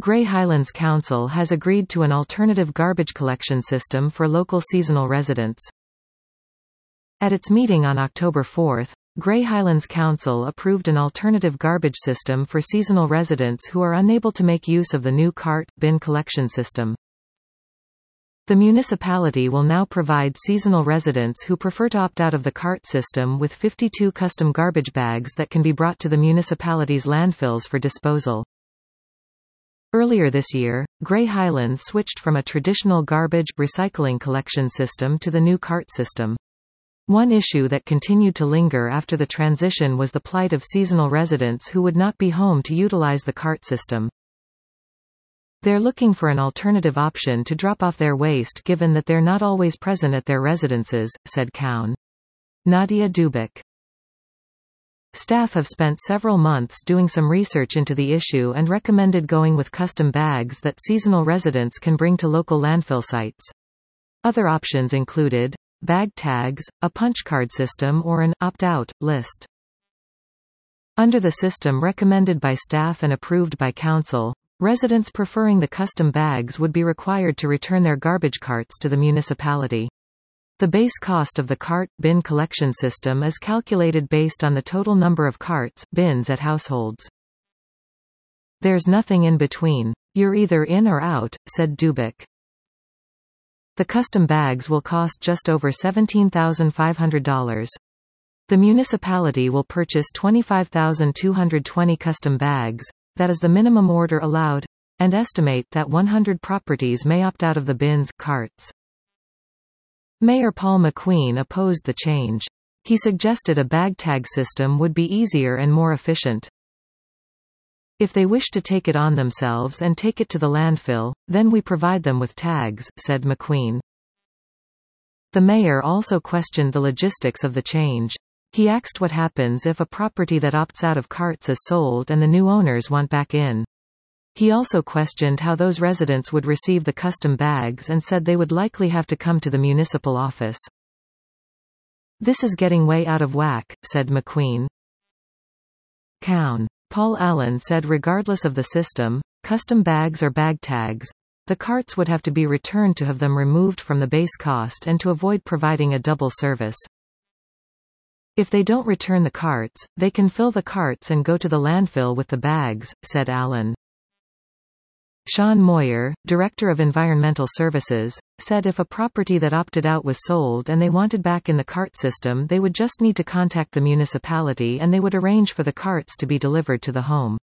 Grey Highlands Council has agreed to an alternative garbage collection system for local seasonal residents. At its meeting on October 4, Grey Highlands Council approved an alternative garbage system for seasonal residents who are unable to make use of the new cart, bin collection system. The municipality will now provide seasonal residents who prefer to opt out of the cart system with 52 custom garbage bags that can be brought to the municipality's landfills for disposal. Earlier this year, Grey Highlands switched from a traditional garbage recycling collection system to the new cart system. One issue that continued to linger after the transition was the plight of seasonal residents who would not be home to utilize the cart system. They're looking for an alternative option to drop off their waste given that they're not always present at their residences, said Cown. Nadia Dubik. Staff have spent several months doing some research into the issue and recommended going with custom bags that seasonal residents can bring to local landfill sites. Other options included bag tags, a punch card system or an opt-out list. Under the system recommended by staff and approved by council, residents preferring the custom bags would be required to return their garbage carts to the municipality. The base cost of the cart, bin collection system is calculated based on the total number of carts, bins at households. There's nothing in between. You're either in or out, said Dubik. The custom bags will cost just over $17,500. The municipality will purchase 25,220 custom bags, that is the minimum order allowed, and estimate that 100 properties may opt out of the bins carts. Mayor Paul McQueen opposed the change. He suggested a bag tag system would be easier and more efficient. If they wish to take it on themselves and take it to the landfill, then we provide them with tags, said McQueen. The mayor also questioned the logistics of the change. He asked what happens if a property that opts out of carts is sold and the new owners want back in. He also questioned how those residents would receive the custom bags and said they would likely have to come to the municipal office. This is getting way out of whack, said McQueen. Cown. Paul Allen said regardless of the system, custom bags or bag tags, the carts would have to be returned to have them removed from the base cost and to avoid providing a double service. If they don't return the carts, they can fill the carts and go to the landfill with the bags, said Allen. Sean Moyer, Director of Environmental Services, said if a property that opted out was sold and they wanted back in the cart system they would just need to contact the municipality and they would arrange for the carts to be delivered to the home.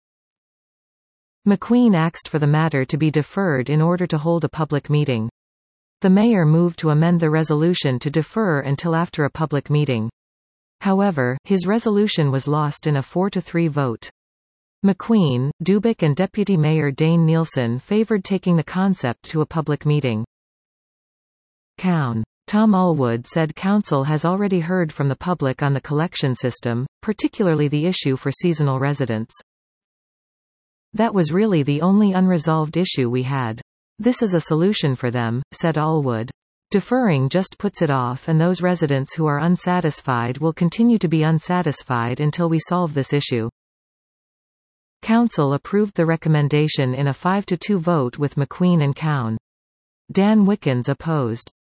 McQueen asked for the matter to be deferred in order to hold a public meeting. The mayor moved to amend the resolution to defer until after a public meeting. However, his resolution was lost in a 4-3 vote. McQueen, Dubik and Deputy Mayor Dane Nielsen favored taking the concept to a public meeting. Cown. Tom Allwood said council has already heard from the public on the collection system, particularly the issue for seasonal residents. That was really the only unresolved issue we had. This is a solution for them, said Allwood. Deferring just puts it off and those residents who are unsatisfied will continue to be unsatisfied until we solve this issue. Council approved the recommendation in a 5-2 vote with McQueen and Cown. Dan Wickens opposed.